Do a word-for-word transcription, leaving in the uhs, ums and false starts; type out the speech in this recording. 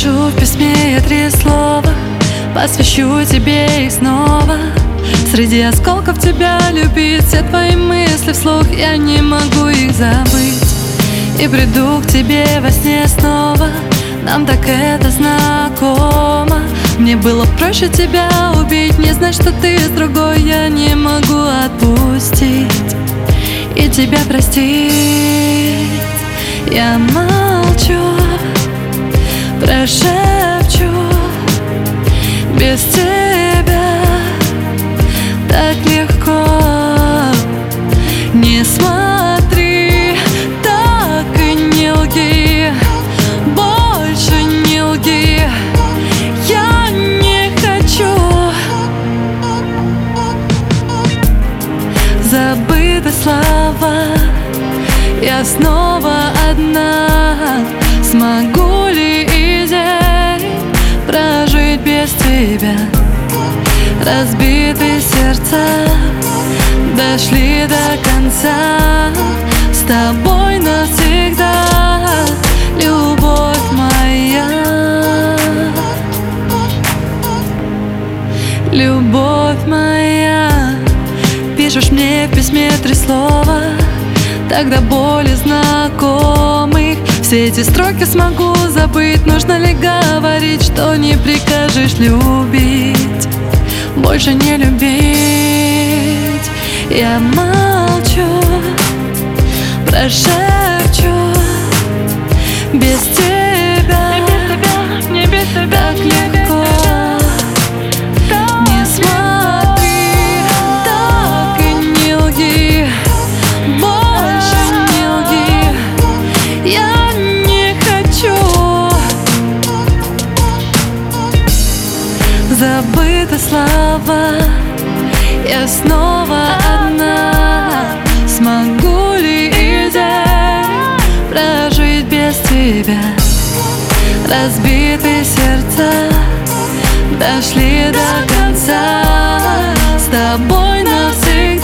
Напишу в письме я три слова, посвящу тебе их снова. Среди осколков тебя любить, все твои мысли вслух, я не могу их забыть. И приду к тебе во сне снова, нам так это знакомо. Мне было проще тебя убить, не знать, что ты с другой, я не могу отпустить и тебя простить. Я молчу, прошепчу, без тебя так легко. Не смотри, так и не лги, больше не лги. Я не хочу забыты слова, я снова одна. Смогу ли и день прожить без тебя? Разбитые сердца дошли до конца. С тобой навсегда, любовь моя, любовь моя. Пишешь мне в письме три слова, так до боли знакомых. Все эти строки смогу забыть. Нужно ли говорить, что не прикажешь любить, больше не любить? Я молчу, прошепчу, без тебя, не без тебя, так легко. Не смотри, так и не лги, больше не лги. Я не хочу забыты слова, я снова одна. Смогу ли и день прожить без тебя? Разбитые сердца дошли до конца. С тобой навсегда.